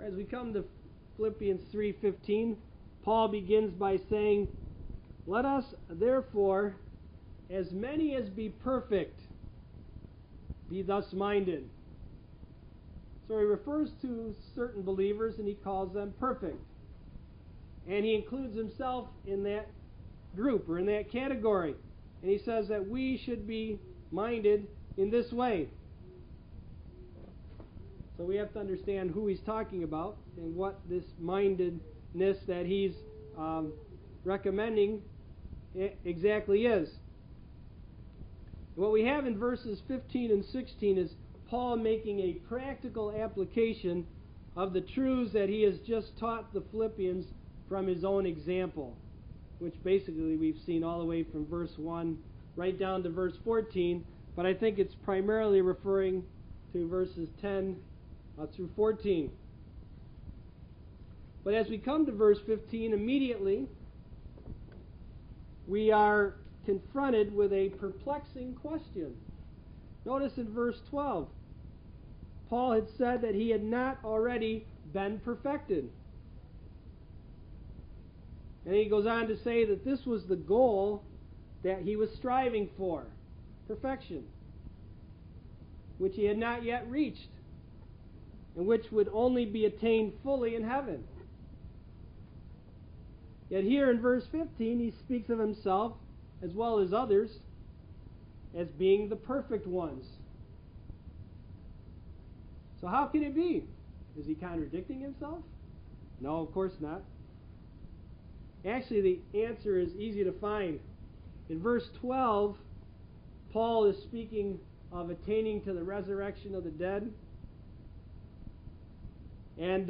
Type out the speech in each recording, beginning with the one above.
As we come to Philippians 3:15, Paul begins by saying, "Let us therefore, as many as be perfect, be thus minded." So he refers to certain believers and he calls them perfect. And he includes himself in that group or in that category. And he says that we should be minded in this way. So we have to understand who he's talking about and what this mindedness that he's recommending exactly is. What we have in verses 15 and 16 is Paul making a practical application of the truths that he has just taught the Philippians from his own example, which basically we've seen all the way from verse 1 right down to verse 14, but I think it's primarily referring to verses 10 through 14. But as we come to verse 15, immediately we are confronted with a perplexing question. Notice in verse 12, Paul had said that he had not already been perfected. And he goes on to say that this was the goal that he was striving for, perfection, which he had not yet reached, and which would only be attained fully in heaven. Yet here in verse 15, he speaks of himself, as well as others, as being the perfect ones. So how can it be? Is he contradicting himself? No, of course not. Actually, the answer is easy to find. In verse 12, Paul is speaking of attaining to the resurrection of the dead. And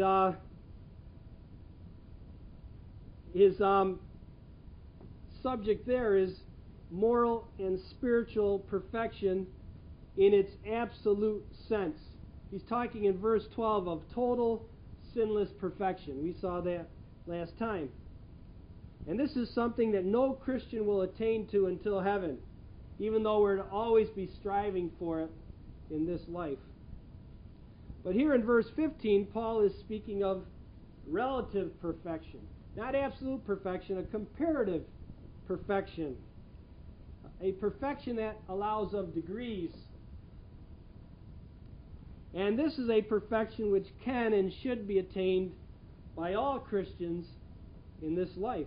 his subject there is moral and spiritual perfection in its absolute sense. He's talking in verse 12 of total sinless perfection. We saw that last time. And this is something that no Christian will attain to until heaven, even though we're to always be striving for it in this life. But here in verse 15, Paul is speaking of relative perfection. Not absolute perfection, a comparative perfection. A perfection that allows of degrees. And this is a perfection which can and should be attained by all Christians in this life.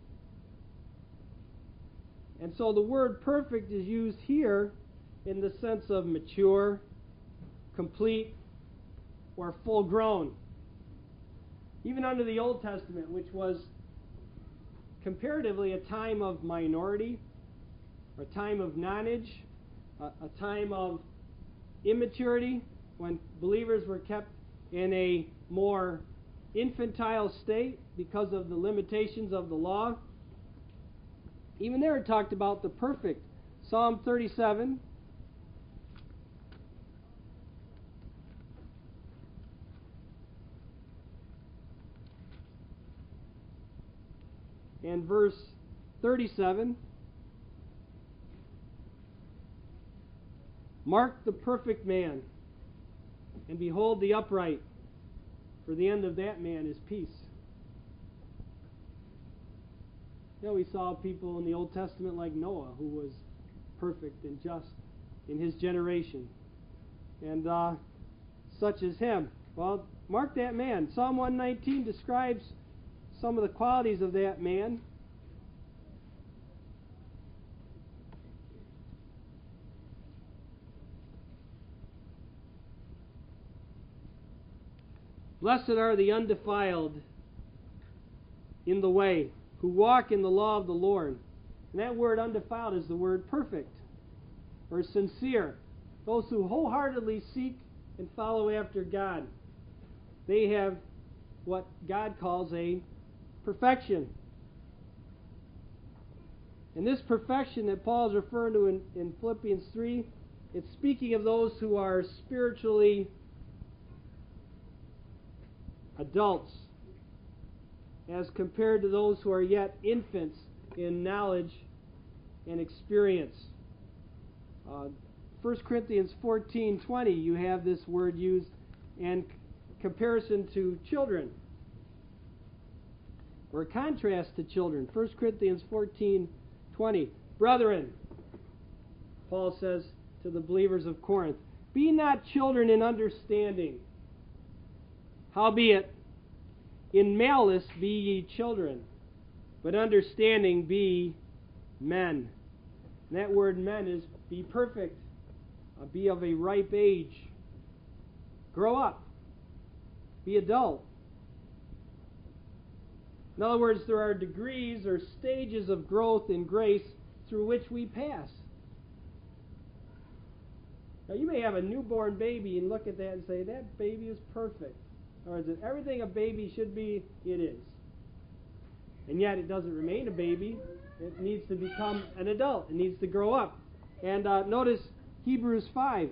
And so the word perfect is used here in the sense of mature, complete, or full grown. Even under the Old Testament, which was comparatively a time of minority, a time of nonage, a time of immaturity, when believers were kept in a more infantile state because of the limitations of the law. Even there it talked about the perfect. Psalm 37. And verse 37. Mark the perfect man, and behold the upright, for the end of that man is peace. You know, we saw people in the Old Testament like Noah, who was perfect and just in his generation. And such as him. Well, mark that man. Psalm 119 describes some of the qualities of that man. Blessed are the undefiled in the way, who walk in the law of the Lord. And that word undefiled is the word perfect, or sincere. Those who wholeheartedly seek and follow after God. They have what God calls a perfection. And this perfection that Paul is referring to in Philippians 3, it's speaking of those who are spiritually adults, as compared to those who are yet infants in knowledge and experience. 1 Corinthians 14:20, you have this word used, and comparison to children, or a contrast to children. 1 Corinthians 14:20. Brethren, Paul says to the believers of Corinth, be not children in understanding. Howbeit, in malice be ye children, but understanding be men. And that word men is be perfect, be of a ripe age, grow up, be adult. In other words, there are degrees or stages of growth in grace through which we pass. Now, you may have a newborn baby and look at that and say, that baby is perfect. Or is it everything a baby should be? It is. And yet it doesn't remain a baby. It needs to become an adult. It needs to grow up. And notice Hebrews 5.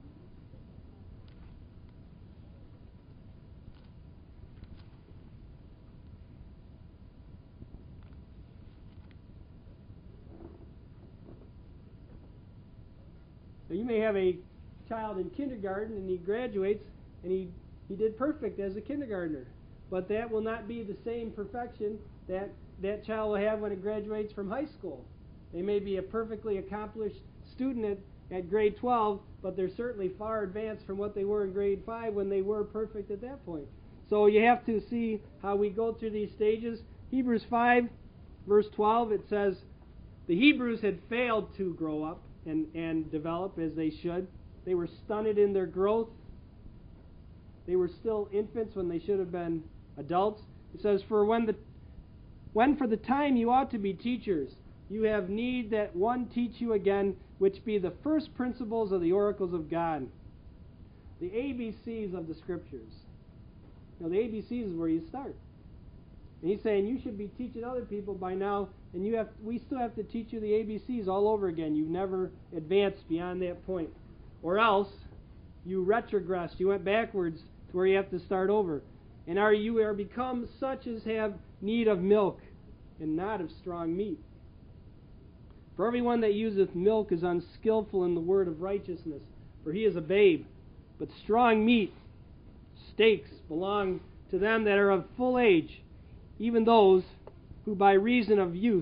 Now, you may have a child in kindergarten and he graduates and he did perfect as a kindergartner. But that will not be the same perfection that that child will have when it graduates from high school. They may be a perfectly accomplished student at grade 12, but they're certainly far advanced from what they were in grade 5 when they were perfect at that point. So you have to see how we go through these stages. Hebrews 5, verse 12, it says, the Hebrews had failed to grow up and develop as they should. They were stunted in their growth. They were still infants when they should have been adults. It says, for when for the time you ought to be teachers, you have need that one teach you again, which be the first principles of the oracles of God. The ABCs of the Scriptures. The ABCs is where you start. And he's saying you should be teaching other people by now, and we still have to teach you the ABCs all over again. You've never advanced beyond that point. Or else, you retrogressed. You went backwards to where you have to start over. And you are become such as have need of milk, and not of strong meat. For everyone that useth milk is unskillful in the word of righteousness, for he is a babe. But strong meat, steaks, belong to them that are of full age, even those who by reason of use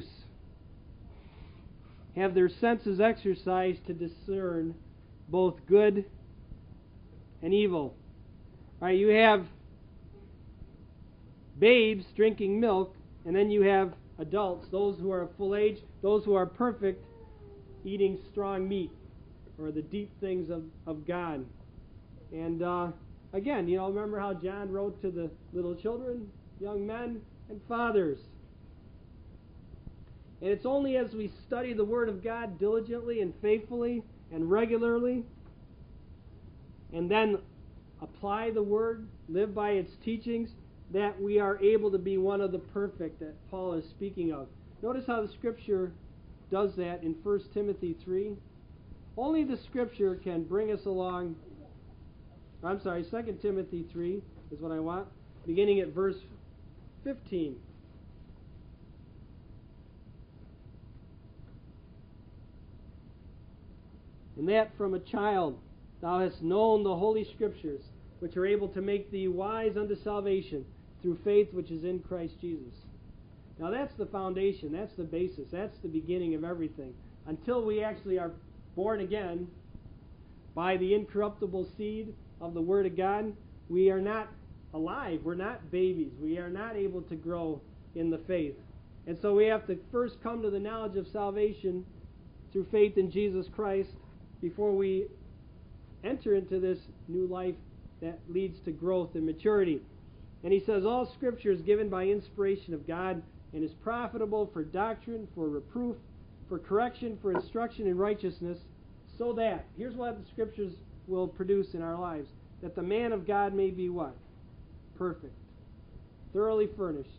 have their senses exercised to discern both good and evil. All right, you have babes drinking milk, and then you have adults, those who are of full age, those who are perfect, eating strong meat, or the deep things of God. And again, remember how John wrote to the little children, young men, and fathers. And it's only as we study the Word of God diligently and faithfully and regularly, and then apply the Word, live by its teachings, that we are able to be one of the perfect that Paul is speaking of. Notice how the Scripture does that in 1 Timothy 3. Only the Scripture can bring us along. 2 Timothy 3 is what I want, beginning at verse 15. And that from a child thou hast known the Holy Scriptures, which are able to make thee wise unto salvation through faith which is in Christ Jesus. Now that's the foundation, that's the basis, that's the beginning of everything. Until we actually are born again by the incorruptible seed of the Word of God, we are not alive, we're not babies, we are not able to grow in the faith. And so we have to first come to the knowledge of salvation through faith in Jesus Christ before we enter into this new life that leads to growth and maturity. And he says, all Scripture is given by inspiration of God and is profitable for doctrine, for reproof, for correction, for instruction in righteousness, so that, here's what the Scriptures will produce in our lives, that the man of God may be what? Perfect, thoroughly furnished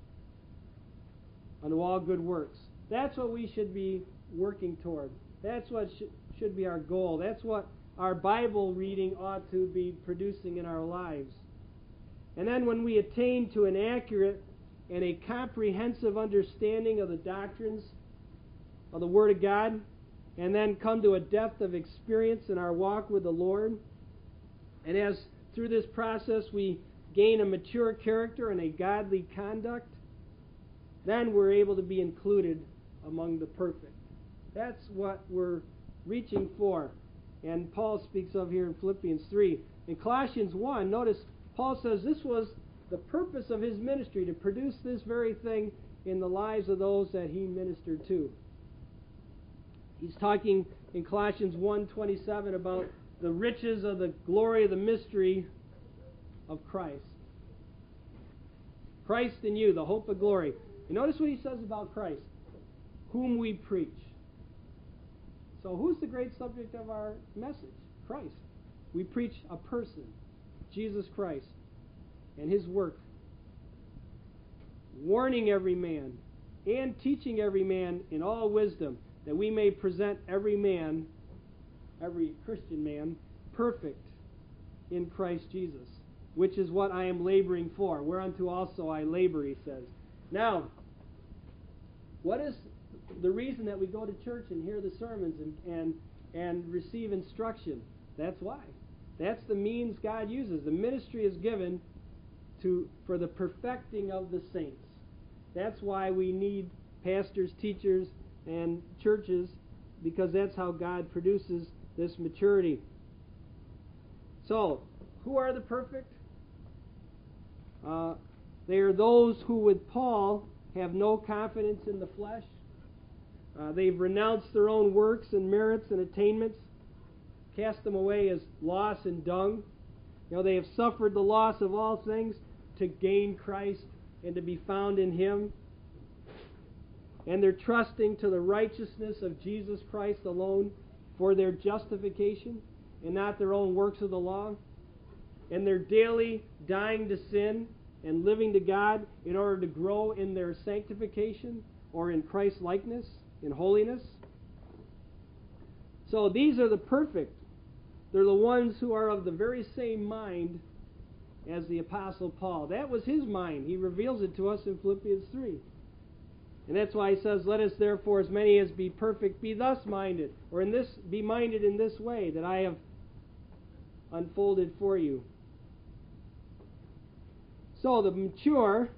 unto all good works. That's what we should be working toward. That's what should be our goal. That's what our Bible reading ought to be producing in our lives. And then when we attain to an accurate and a comprehensive understanding of the doctrines of the Word of God, and then come to a depth of experience in our walk with the Lord, and as through this process we gain a mature character and a godly conduct, then we're able to be included among the perfect. That's what we're reaching for. And Paul speaks of here in Philippians 3. In Colossians 1, notice Paul says this was the purpose of his ministry, to produce this very thing in the lives of those that he ministered to. He's talking in Colossians 1:27 about the riches of the glory of the mystery of Christ. Christ in you, the hope of glory. You notice what he says about Christ. Whom we preach. So who's the great subject of our message? Christ. We preach a person, Jesus Christ, and his work. Warning every man and teaching every man in all wisdom, that we may present every man, every Christian man, perfect in Christ Jesus, which is what I am laboring for, whereunto also I labor, he says. Now, what is the reason that we go to church and hear the sermons and receive instruction? That's why. That's the means God uses. The ministry is given for the perfecting of the saints. That's why we need pastors, teachers, and churches, because that's how God produces this maturity. So, who are the perfect? They are those who, with Paul, have no confidence in the flesh. They've renounced their own works and merits and attainments, cast them away as loss and dung. They have suffered the loss of all things to gain Christ and to be found in him. And they're trusting to the righteousness of Jesus Christ alone for their justification and not their own works of the law. And they're daily dying to sin and living to God in order to grow in their sanctification or in Christ's likeness, in holiness. So these are the perfect. They're the ones who are of the very same mind as the Apostle Paul. That was his mind. He reveals it to us in Philippians 3. And that's why he says, let us therefore, as many as be perfect, be thus minded, or be minded in this way that I have unfolded for you. So the mature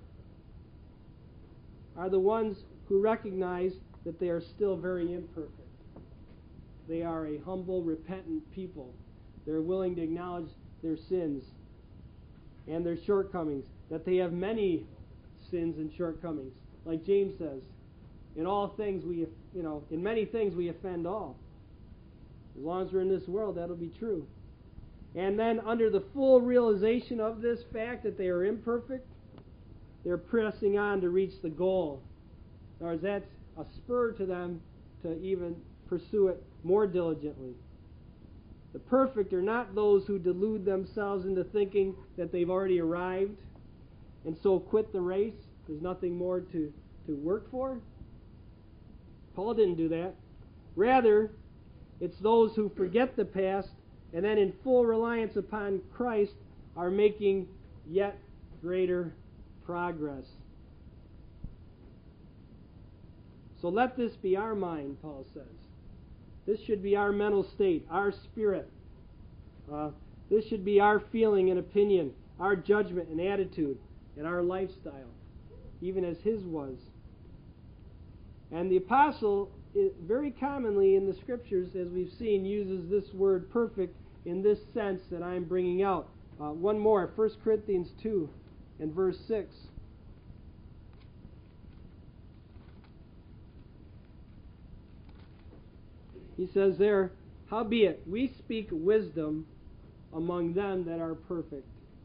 are the ones who recognize that they are still very imperfect. They are a humble, repentant people. They're willing to acknowledge their sins and their shortcomings, that they have many sins and shortcomings. Like James says, in many things we offend all. As long as we're in this world, that'll be true. And then under the full realization of this fact that they are imperfect, they're pressing on to reach the goal. In other words, that's a spur to them to even pursue it more diligently. The perfect are not those who delude themselves into thinking that they've already arrived and so quit the race. There's nothing more to work for. Paul didn't do that. Rather, it's those who forget the past and then in full reliance upon Christ are making yet greater progress. So let this be our mind, Paul says. This should be our mental state, our spirit. This should be our feeling and opinion, our judgment and attitude, and our lifestyle, even as his was. And the apostle, very commonly in the scriptures, as we've seen, uses this word perfect in this sense that I'm bringing out. One more, 1 Corinthians 2 and verse 6. He says there, howbeit we speak wisdom among them that are perfect,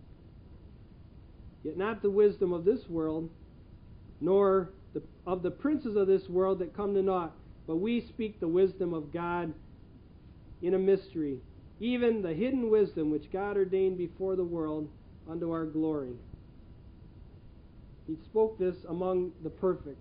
yet not the wisdom of this world, nor of the princes of this world that come to naught, but we speak the wisdom of God in a mystery, even the hidden wisdom which God ordained before the world unto our glory. He spoke this among the perfect.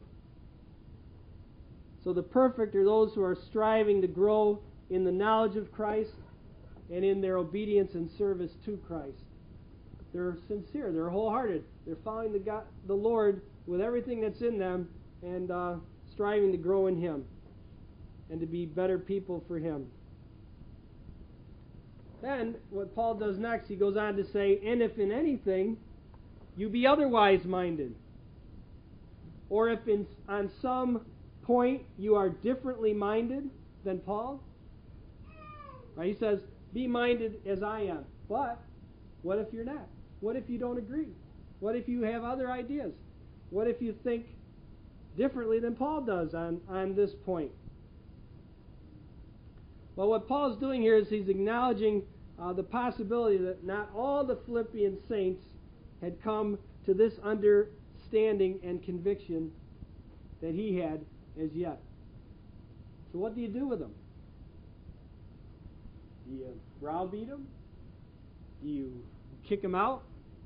So the perfect are those who are striving to grow in the knowledge of Christ and in their obedience and service to Christ. They're sincere. They're wholehearted. They're following the Lord with everything that's in them and striving to grow in Him and to be better people for Him. Then, what Paul does next, he goes on to say, and if in anything you be otherwise minded, or if on some point you are differently minded than Paul, right? He says, be minded as I am. But what if you're not? What if you don't agree? What if you have other ideas? What if you think differently than Paul does on this point? Well, what Paul's doing here is he's acknowledging the possibility that not all the Philippian saints had come to this understanding and conviction that he had as yet. So what do you do with them? Do you browbeat them? Do you kick them out?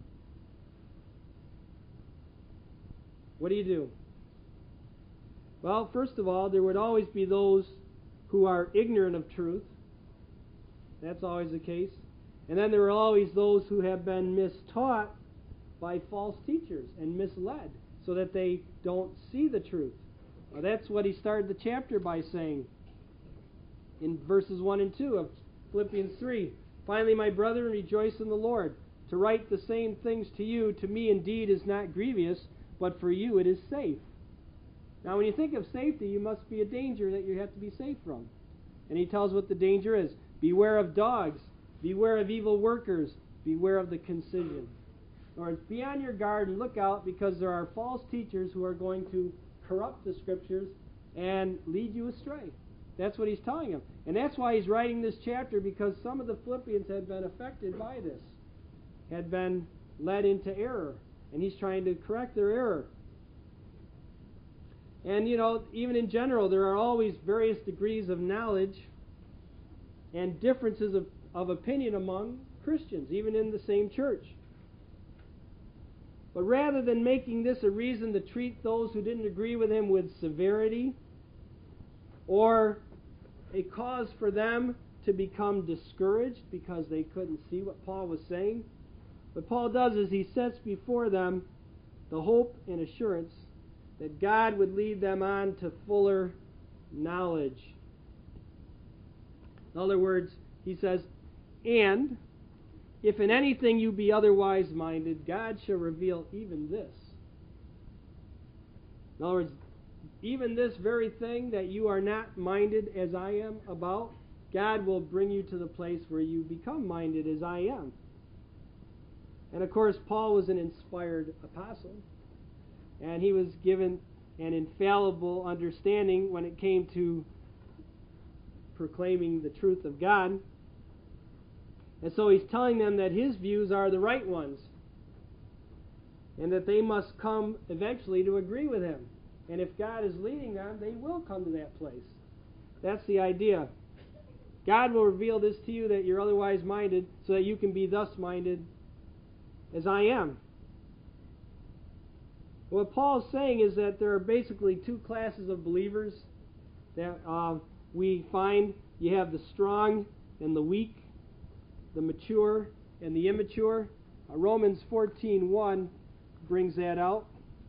What do you do? Well, first of all, there would always be those who are ignorant of truth. That's always the case. And then there are always those who have been mistaught by false teachers and misled so that they don't see the truth. Well, that's what he started the chapter by saying in verses 1 and 2 of Philippians 3. Finally, my brethren, rejoice in the Lord. To write the same things to you, to me indeed is not grievous, but for you it is safe. Now, when you think of safety, you must be a danger that you have to be safe from. And he tells what the danger is. Beware of dogs. Beware of evil workers. Beware of the concision. Or be on your guard and look out, because there are false teachers who are going to corrupt the Scriptures and lead you astray. That's what he's telling them. And that's why he's writing this chapter, because some of the Philippians had been affected by this, had been led into error. And he's trying to correct their error. And, even in general, there are always various degrees of knowledge and differences of opinion among Christians, even in the same church. But rather than making this a reason to treat those who didn't agree with him with severity, or a cause for them to become discouraged because they couldn't see what Paul was saying, what Paul does is he sets before them the hope and assurance that God would lead them on to fuller knowledge. In other words, he says, and if in anything you be otherwise minded, God shall reveal even this. In other words, even this very thing that you are not minded as I am about, God will bring you to the place where you become minded as I am. And of course, Paul was an inspired apostle. And he was given an infallible understanding when it came to proclaiming the truth of God. And so he's telling them that his views are the right ones, and that they must come eventually to agree with him. And if God is leading them, they will come to that place. That's the idea. God will reveal this to you, that you're otherwise minded, so that you can be thus minded as I am. What Paul's saying is that there are basically two classes of believers that we find. You have the strong and the weak, the mature and the immature. Romans 14:1 brings that out.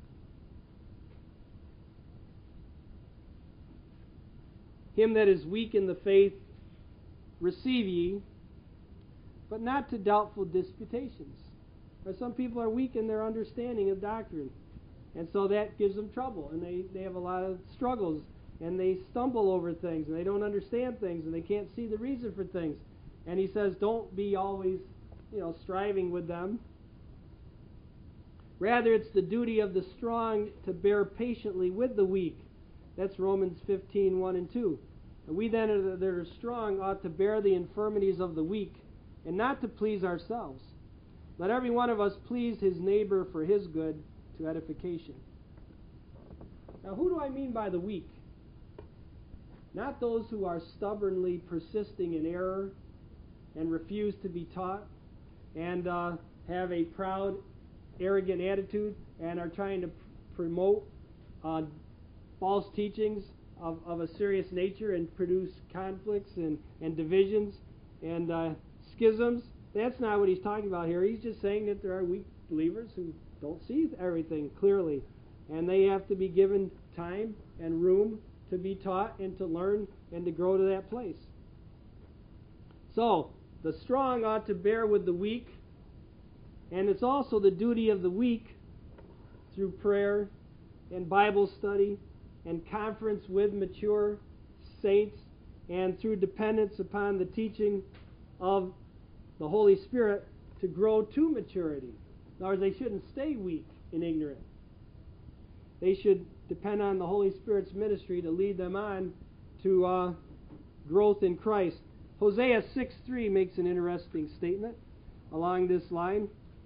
Him that is weak in the faith receive ye, but not to doubtful disputations. Or some people are weak in their understanding of doctrine. And so that gives them trouble, and they have a lot of struggles, and they stumble over things, and they don't understand things, and they can't see the reason for things. And he says, don't be always, striving with them. Rather, it's the duty of the strong to bear patiently with the weak. That's Romans 15:1 and 2. And we then that are strong ought to bear the infirmities of the weak, and not to please ourselves. Let every one of us please his neighbor for his good, to edification. Now, who do I mean by the weak? Not those who are stubbornly persisting in error and refuse to be taught, and have a proud, arrogant attitude, and are trying to promote false teachings of a serious nature and produce conflicts and divisions and schisms. That's not what he's talking about here. He's just saying that there are weak believers who don't see everything clearly, and they have to be given time and room to be taught and to learn and to grow to that place. So, The strong ought to bear with the weak, and it's also the duty of the weak, through prayer and Bible study and conference with mature saints and through dependence upon the teaching of the Holy Spirit, to grow to maturity. In other words, they shouldn't stay weak and ignorant. They should depend on the Holy Spirit's ministry to lead them on to growth in Christ. Hosea 6:3 makes an interesting statement along this line.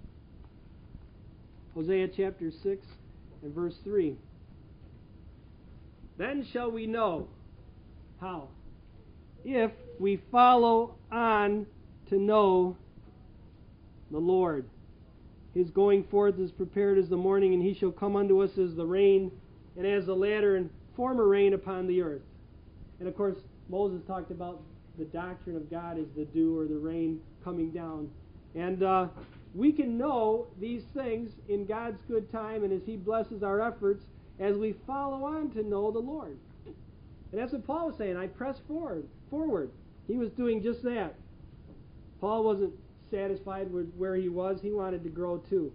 Hosea chapter 6 and verse 3. Then shall we know. How? If we follow on to know the Lord. His going forth is prepared as the morning, and he shall come unto us as the rain, and as the latter and former rain upon the earth. And of course, Moses talked about the doctrine of God as the dew or the rain coming down. And we can know these things in God's good time and as he blesses our efforts as we follow on to know the Lord. And that's what Paul was saying. I press forward. He was doing just that. Paul wasn't satisfied with where he was. He wanted to grow too.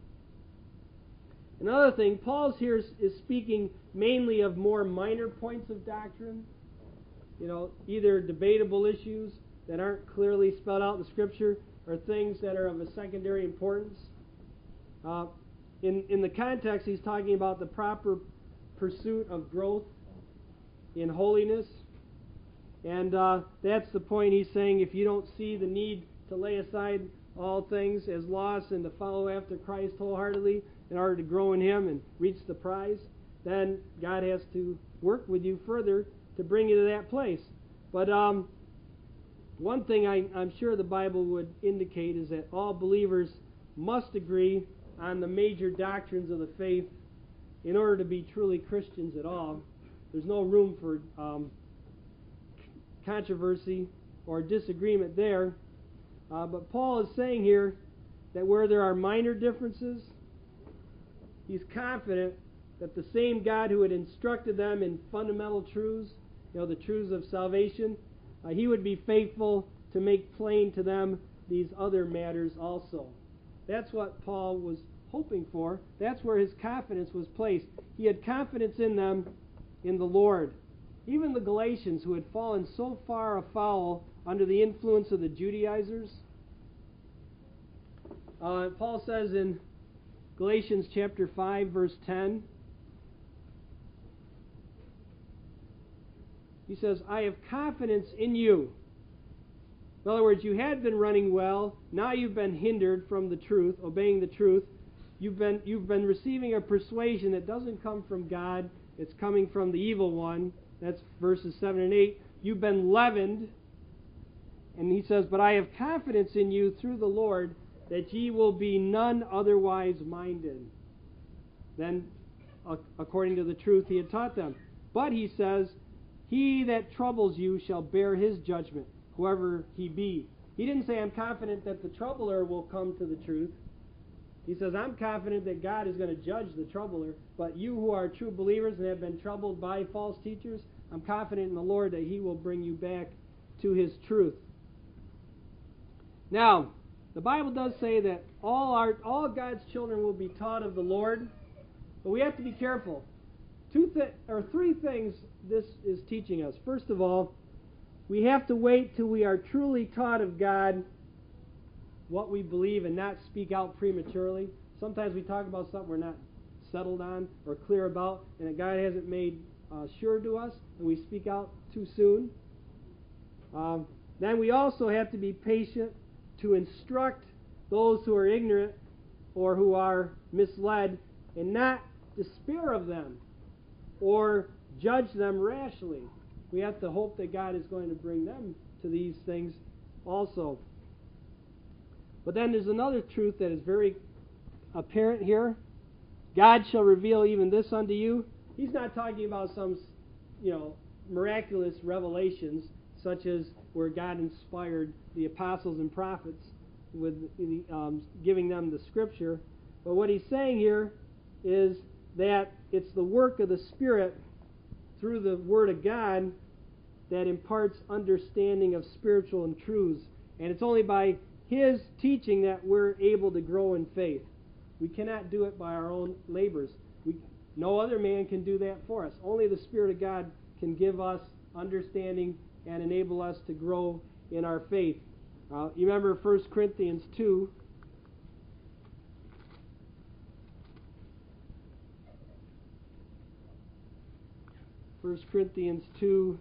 Another thing, Paul's here is speaking mainly of more minor points of doctrine. Either debatable issues that aren't clearly spelled out in Scripture or things that are of a secondary importance. In the context, he's talking about the proper pursuit of growth in holiness. And that's the point he's saying. If you don't see the need to lay aside all things as loss and to follow after Christ wholeheartedly in order to grow in him and reach the prize, then God has to work with you further to bring you to that place. But one thing I'm sure the Bible would indicate is that all believers must agree on the major doctrines of the faith in order to be truly Christians at all. There's no room for controversy or disagreement there. But Paul is saying here that where there are minor differences, he's confident that the same God who had instructed them in fundamental truths, the truths of salvation, he would be faithful to make plain to them these other matters also. That's what Paul was hoping for. That's where his confidence was placed. He had confidence in them, in the Lord. Even the Galatians, who had fallen so far afoul under the influence of the Judaizers, Paul says in Galatians chapter 5, verse 10, he says, I have confidence in you. In other words, you had been running well. Now you've been hindered from the truth, obeying the truth. You've been receiving a persuasion that doesn't come from God. It's coming from the evil one. That's verses 7 and 8. You've been leavened. And he says, but I have confidence in you through the Lord that ye will be none otherwise minded than according to the truth he had taught them. But he says, he that troubles you shall bear his judgment, whoever he be. He didn't say, I'm confident that the troubler will come to the truth. He says, I'm confident that God is going to judge the troubler, but you who are true believers and have been troubled by false teachers, I'm confident in the Lord that he will bring you back to his truth. Now, the Bible does say that all God's children will be taught of the Lord, but we have to be careful. Three things this is teaching us. First of all, we have to wait till we are truly taught of God what we believe and not speak out prematurely. Sometimes we talk about something we're not settled on or clear about, and that God hasn't made sure to us, and we speak out too soon. Then we also have to be patient to instruct those who are ignorant or who are misled, and not despair of them or judge them rashly. We have to hope that God is going to bring them to these things also. But then there's another truth that is very apparent here. God shall reveal even this unto you. He's not talking about some, miraculous revelations, such as where God inspired the apostles and prophets with giving them the Scripture. But what he's saying here is that it's the work of the Spirit through the Word of God that imparts understanding of spiritual truths. And it's only by His teaching that we're able to grow in faith. We cannot do it by our own labors. No other man can do that for us. Only the Spirit of God can give us understanding and enable us to grow in our faith. You remember 1 Corinthians 2. First Corinthians 2.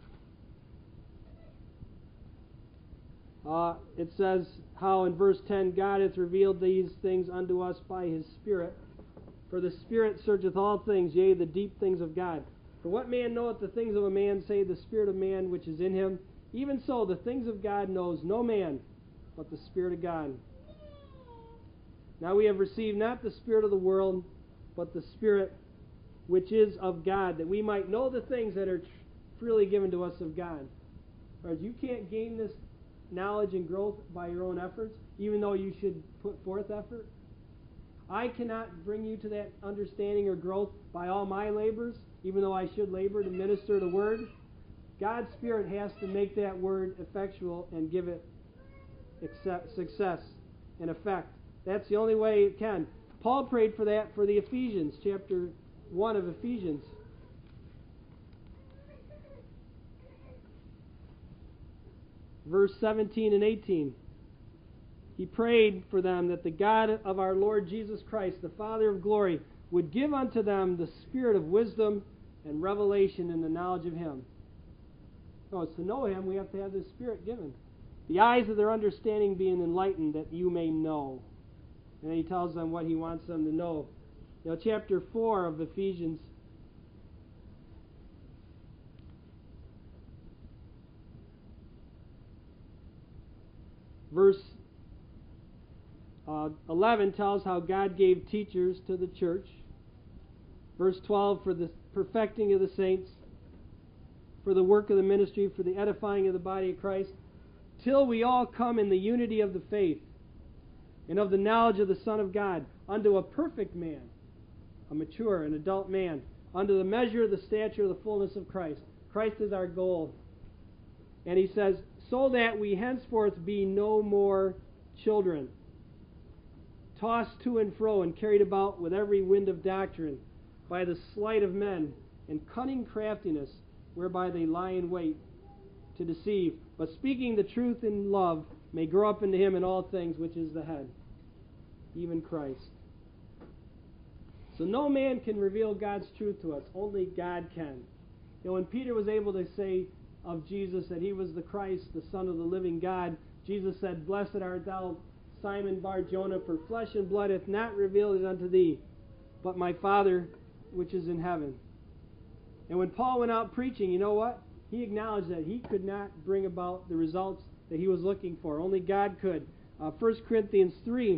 It says how in verse 10, God hath revealed these things unto us by His Spirit. For the Spirit searcheth all things, yea, the deep things of God. For what man knoweth the things of a man, save the Spirit of man which is in him? Even so, the things of God knows no man, but the Spirit of God. Now we have received not the spirit of the world, but the Spirit which is of God, that we might know the things that are freely given to us of God. Whereas you can't gain this knowledge and growth by your own efforts, even though you should put forth effort. I cannot bring you to that understanding or growth by all my labors, even though I should labor to minister the Word. God's Spirit has to make that Word effectual and give it success and effect. That's the only way it can. Paul prayed for that for the Ephesians, chapter 1 of Ephesians. Verse 17 and 18. He prayed for them that the God of our Lord Jesus Christ, the Father of glory, would give unto them the spirit of wisdom and revelation in the knowledge of Him. No, it's to know Him, we have to have the Spirit given. The eyes of their understanding being enlightened, that you may know. And then he tells them what he wants them to know. Chapter 4 of Ephesians. Verse 11 tells how God gave teachers to the church. Verse 12, for the perfecting of the saints, for the work of the ministry, for the edifying of the body of Christ, till we all come in the unity of the faith and of the knowledge of the Son of God, unto a perfect man, a mature, an adult man, unto the measure of the stature of the fullness of Christ. Christ is our goal. And he says, so that we henceforth be no more children, tossed to and fro and carried about with every wind of doctrine, by the sleight of men and cunning craftiness, whereby they lie in wait to deceive, but speaking the truth in love, may grow up into Him in all things, which is the head, even Christ. So no man can reveal God's truth to us. Only God can. When Peter was able to say of Jesus that He was the Christ, the Son of the living God, Jesus said, blessed art thou, Simon Bar-Jonah, for flesh and blood hath not revealed it unto thee, but my Father which is in heaven. And when Paul went out preaching, you know what? He acknowledged that he could not bring about the results that he was looking for. Only God could. 1 Corinthians 3.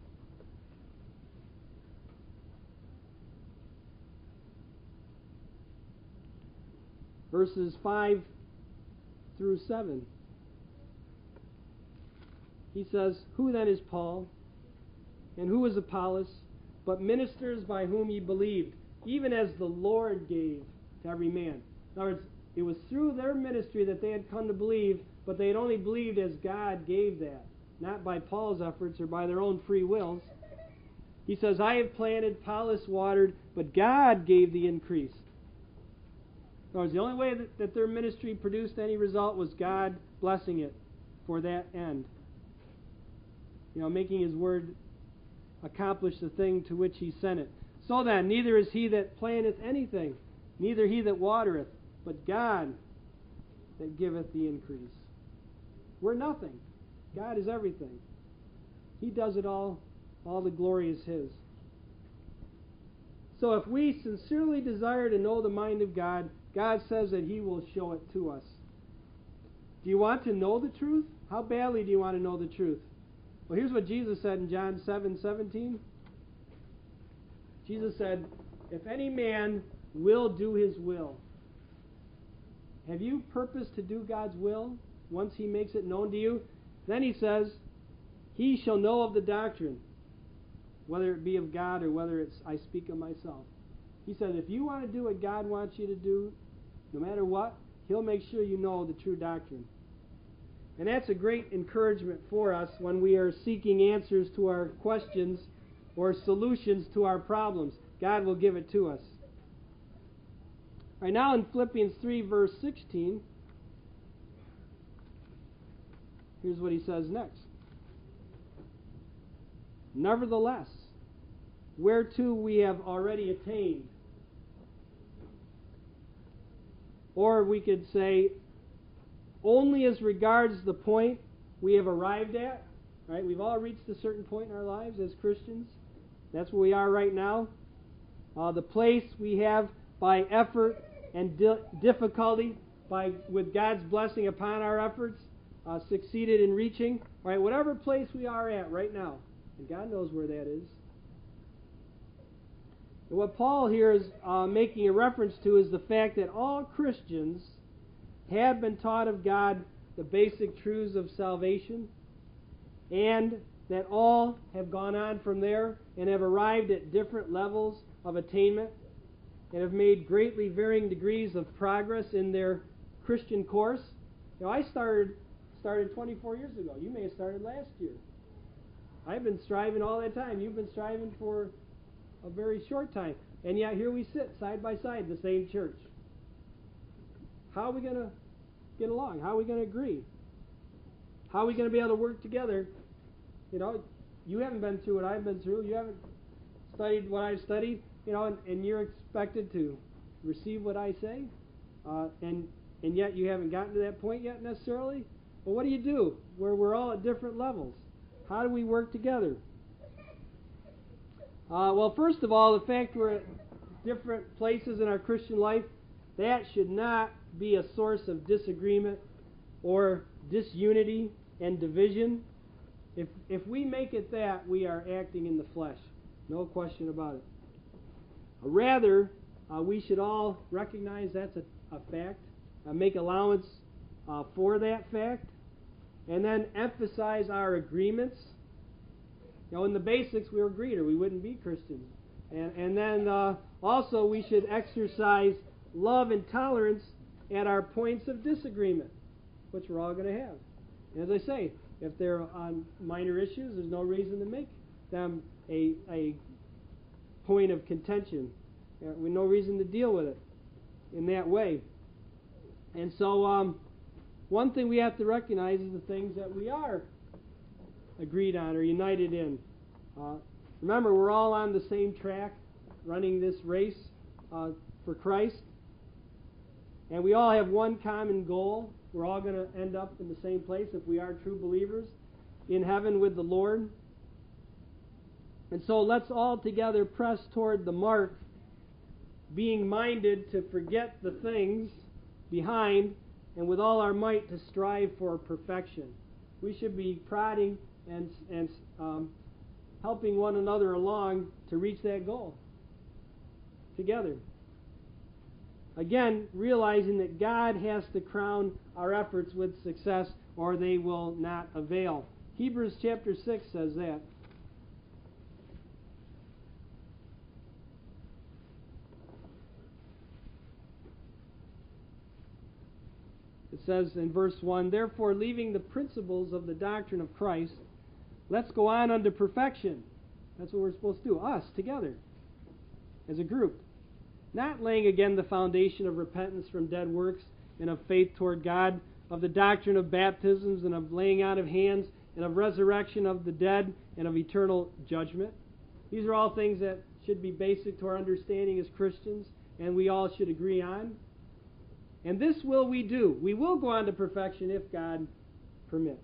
Verses 5 through 7. He says, who then is Paul? And who is Apollos? But ministers by whom ye believed, even as the Lord gave to every man. In other words, it was through their ministry that they had come to believe, but they had only believed as God gave that, not by Paul's efforts or by their own free wills. He says, I have planted, Apollos watered, but God gave the increase. In other words, the only way that their ministry produced any result was God blessing it for that end. Making His word accomplish the thing to which He sent it. So then, neither is he that planteth anything, neither he that watereth, but God that giveth the increase. We're nothing. God is everything. He does it all. All the glory is His. So if we sincerely desire to know the mind of God, God says that He will show it to us. Do you want to know the truth? How badly do you want to know the truth? Well, here's what Jesus said in John 7:17. Jesus said, if any man will do his will. Have you purposed to do God's will once He makes it known to you? Then He says, he shall know of the doctrine, whether it be of God or whether it's I speak of myself. He said, if you want to do what God wants you to do, no matter what, He'll make sure you know the true doctrine. And that's a great encouragement for us when we are seeking answers to our questions or solutions to our problems. God will give it to us. Right now in Philippians 3, verse 16, here's what he says next. Nevertheless, whereto we have already attained. Or we could say, only as regards the point we have arrived at. Right? We've all reached a certain point in our lives as Christians. That's where we are right now. The place we have by effort and difficulty, with God's blessing upon our efforts, succeeded in reaching. Right? Whatever place we are at right now, and God knows where that is. And what Paul here is making a reference to is the fact that all Christians have been taught of God the basic truths of salvation, and that all have gone on from there and have arrived at different levels of attainment and have made greatly varying degrees of progress in their Christian course. I started 24 years ago. You may have started last year. I've been striving all that time. You've been striving for a very short time. And yet here we sit side by side in the same church. How are we going to get along? How are we going to agree? How are we going to be able to work together? You haven't been through what I've been through. You haven't studied what I've studied. And you're expected to receive what I say. And yet you haven't gotten to that point yet necessarily. Well, what do you do where we're all at different levels? How do we work together? Well, first of all, the fact we're at different places in our Christian life, that should not be a source of disagreement or disunity and division. If we make it that, we are acting in the flesh. No question about it. Rather, we should all recognize that's a fact, make allowance for that fact, and then emphasize our agreements. In the basics, we agreed, or we wouldn't be Christians. And then also we should exercise love and tolerance at our points of disagreement, which we're all going to have. And as I say, if they're on minor issues, there's no reason to make them a point of contention. With no reason to deal with it in that way. And so one thing we have to recognize is the things that we are agreed on or united in. Remember, we're all on the same track running this race for Christ. And we all have one common goal. We're all going to end up in the same place if we are true believers, in heaven with the Lord. And so let's all together press toward the mark, being minded to forget the things behind and with all our might to strive for perfection. We should be prodding and helping one another along to reach that goal together. Again, realizing that God has to crown our efforts with success or they will not avail. Hebrews chapter 6 says that. It says in verse 1, therefore, leaving the principles of the doctrine of Christ, let's go on unto perfection. That's what we're supposed to do, us together, as a group. Not laying again the foundation of repentance from dead works and of faith toward God, of the doctrine of baptisms and of laying on of hands and of resurrection of the dead and of eternal judgment. These are all things that should be basic to our understanding as Christians, and we all should agree on. And this will we do. We will go on to perfection if God permits.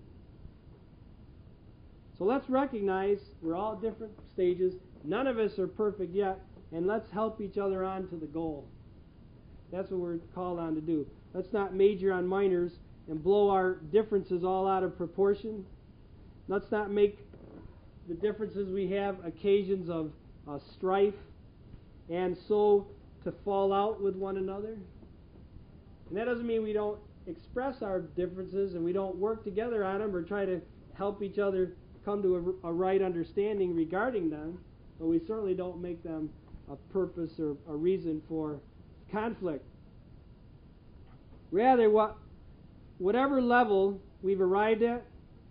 So let's recognize we're all at different stages. None of us are perfect yet, and let's help each other on to the goal. That's what we're called on to do. Let's not major on minors and blow our differences all out of proportion. Let's not make the differences we have occasions of strife and so to fall out with one another. And that doesn't mean we don't express our differences and we don't work together on them or try to help each other come to a right understanding regarding them, but we certainly don't make them a purpose or a reason for conflict. Rather, whatever level we've arrived at,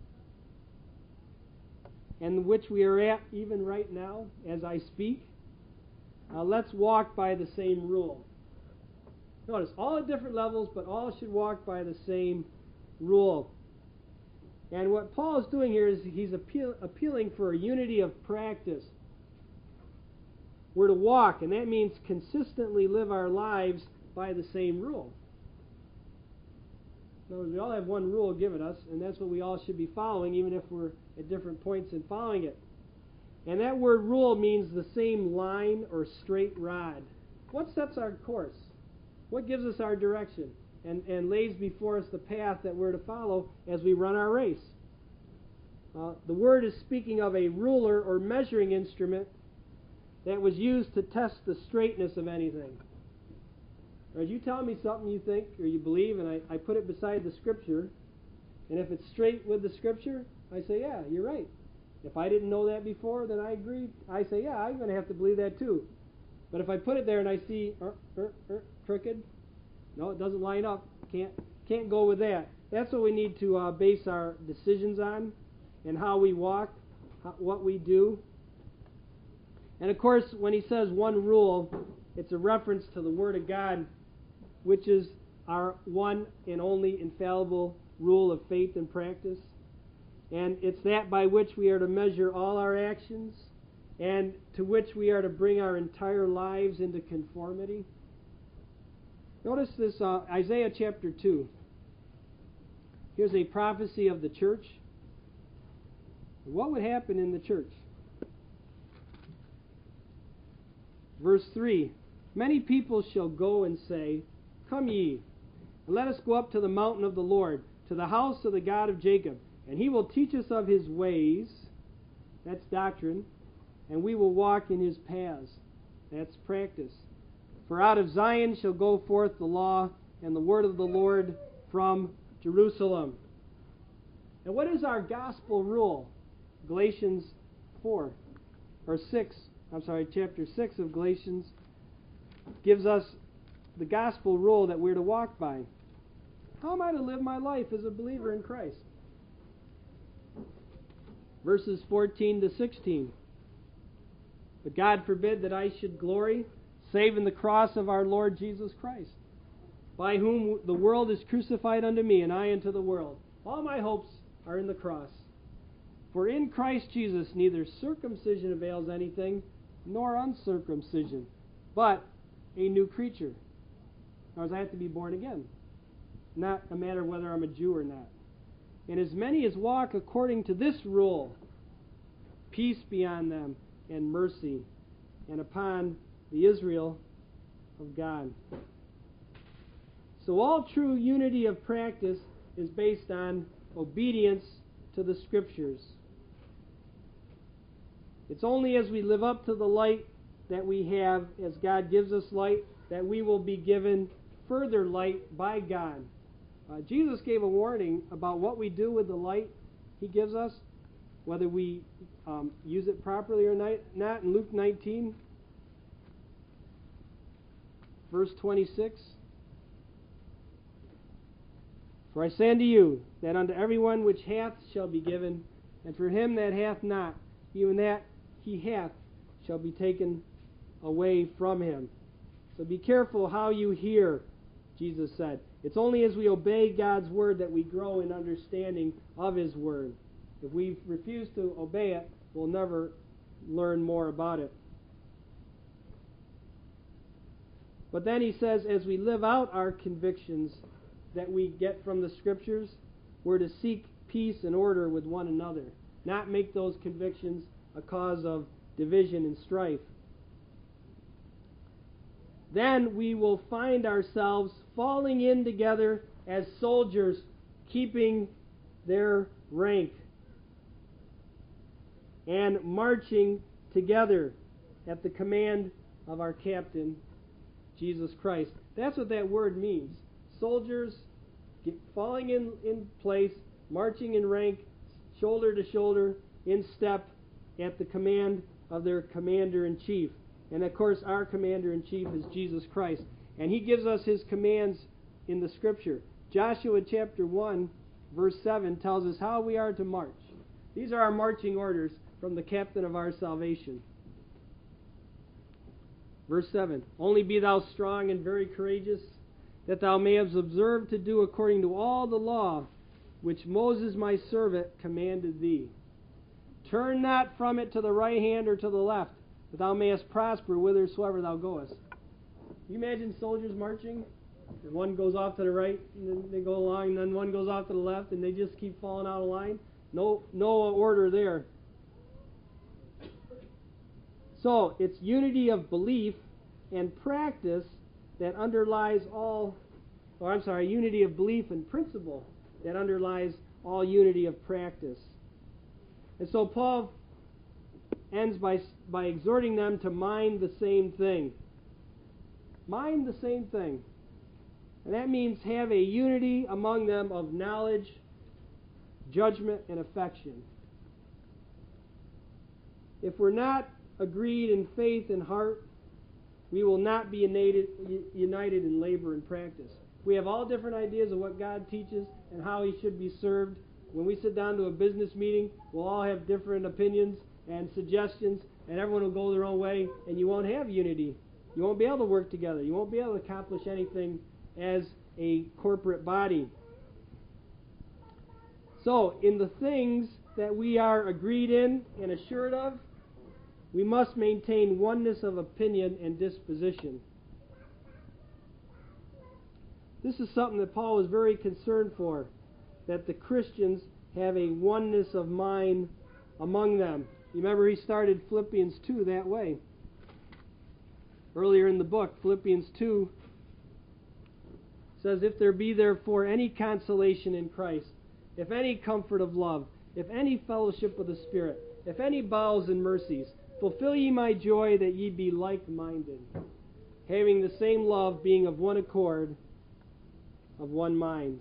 and which we are at even right now as I speak, let's walk by the same rule. Notice, all at different levels, but all should walk by the same rule. And what Paul is doing here is he's appealing for a unity of practice. We're to walk, and that means consistently live our lives by the same rule. Notice, we all have one rule given us, and that's what we all should be following, even if we're at different points in following it. And that word rule means the same line or straight rod. What sets our course? What gives us our direction and lays before us the path that we're to follow as we run our race? The word is speaking of a ruler or measuring instrument that was used to test the straightness of anything. Or you tell me something you think or you believe, and I put it beside the Scripture, and if it's straight with the Scripture, I say, yeah, you're right. If I didn't know that before, then I agree. I say, yeah, I'm going to have to believe that too. But if I put it there and I see crooked, no, it doesn't line up. Can't go with that. That's what we need to base our decisions on, and how we walk, what we do. And of course, when he says one rule, it's a reference to the Word of God, which is our one and only infallible rule of faith and practice. And it's that by which we are to measure all our actions, and to which we are to bring our entire lives into conformity. Notice this, Isaiah chapter 2. Here's a prophecy of the church. What would happen in the church? Verse 3, many people shall go and say, come ye, and let us go up to the mountain of the Lord, to the house of the God of Jacob, and he will teach us of his ways, that's doctrine, and we will walk in his paths, that's practice. For out of Zion shall go forth the law and the word of the Lord from Jerusalem. And what is our gospel rule? Galatians chapter 6 of Galatians gives us the gospel rule that we're to walk by. How am I to live my life as a believer in Christ? Verses 14 to 16. But God forbid that I should glory, save in the cross of our Lord Jesus Christ, by whom the world is crucified unto me, and I unto the world. All my hopes are in the cross. For in Christ Jesus neither circumcision avails anything, nor uncircumcision, but a new creature. Now, I have to be born again. Not a matter of whether I'm a Jew or not. And as many as walk according to this rule, peace be on them, and mercy, and upon the Israel of God. So all true unity of practice is based on obedience to the Scriptures. It's only as we live up to the light that we have, as God gives us light, that we will be given further light by God. Jesus gave a warning about what we do with the light he gives us, whether we use it properly or not. In Luke 19, verse 26, for I say unto you, that unto everyone which hath shall be given, and for him that hath not, even that he hath shall be taken away from him. So be careful how you hear, Jesus said. It's only as we obey God's word that we grow in understanding of his word. If we refuse to obey it, we'll never learn more about it. But then he says, as we live out our convictions that we get from the Scriptures, we're to seek peace and order with one another, not make those convictions a cause of division and strife. Then we will find ourselves falling in together as soldiers, keeping their rank, and marching together at the command of our captain, Jesus Christ. That's what that word means. Soldiers falling in place, marching in rank, shoulder to shoulder, in step, at the command of their commander-in-chief. And of course, our commander-in-chief is Jesus Christ. And he gives us his commands in the Scripture. Joshua chapter 1, verse 7 tells us how we are to march. These are our marching orders from the captain of our salvation. Verse 7, only be thou strong and very courageous, that thou mayest observe to do according to all the law which Moses my servant commanded thee. Turn not from it to the right hand or to the left, that thou mayest prosper whithersoever thou goest. You imagine soldiers marching, and one goes off to the right, and then they go along, and then one goes off to the left, and they just keep falling out of line. No order there. So it's unity of belief and practice that underlies unity of belief and principle that underlies all unity of practice. And so Paul ends by exhorting them to mind the same thing. Mind the same thing. And that means have a unity among them of knowledge, judgment, and affection. If we're not agreed in faith and heart, we will not be united in labor and practice. We have all different ideas of what God teaches and how He should be served. When we sit down to a business meeting, we'll all have different opinions and suggestions, and everyone will go their own way, and you won't have unity. You won't be able to work together. You won't be able to accomplish anything as a corporate body. So, in the things that we are agreed in and assured of, we must maintain oneness of opinion and disposition. This is something that Paul was very concerned for, that the Christians have a oneness of mind among them. You remember he started Philippians 2 that way. Earlier in the book, Philippians 2 says, if there be therefore any consolation in Christ, if any comfort of love, if any fellowship of the Spirit, if any bowels and mercies, fulfill ye my joy that ye be like-minded, having the same love, being of one accord, of one mind.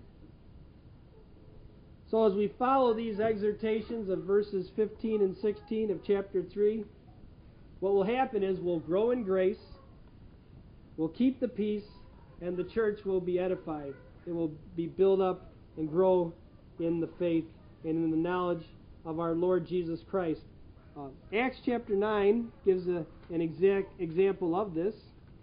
So as we follow these exhortations of verses 15 and 16 of chapter 3, what will happen is we'll grow in grace, we'll keep the peace, and the church will be edified. It will be built up and grow in the faith and in the knowledge of our Lord Jesus Christ. Acts chapter 9 gives an exact example of this.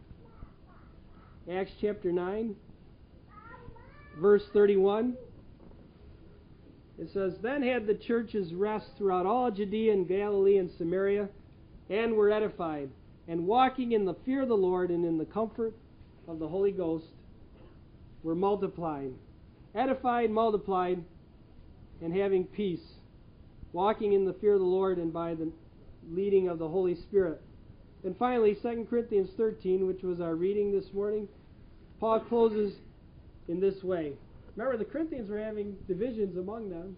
Acts chapter 9, verse 31. It says, then had the churches rest throughout all Judea and Galilee and Samaria, and were edified, and walking in the fear of the Lord and in the comfort of the Holy Ghost, were multiplied. Edified, multiplied, and having peace, walking in the fear of the Lord and by the leading of the Holy Spirit. And finally, 2 Corinthians 13, which was our reading this morning, Paul closes in this way. Remember, the Corinthians were having divisions among them.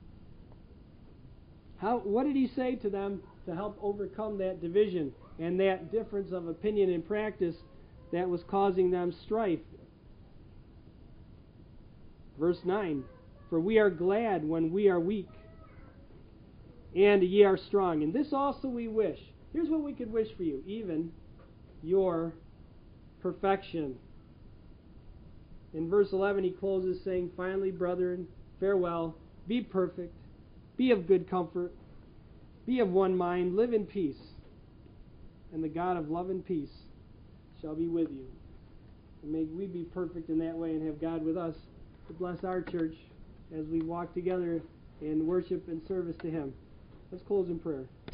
What did he say to them to help overcome that division and that difference of opinion and practice that was causing them strife? Verse 9, for we are glad when we are weak, and ye are strong. And this also we wish. Here's what we could wish for you, even your perfection. In verse 11 he closes saying, finally, brethren, farewell, be perfect, be of good comfort, be of one mind, live in peace, and the God of love and peace shall be with you. And may we be perfect in that way and have God with us to bless our church as we walk together in worship and service to Him. Let's close in prayer.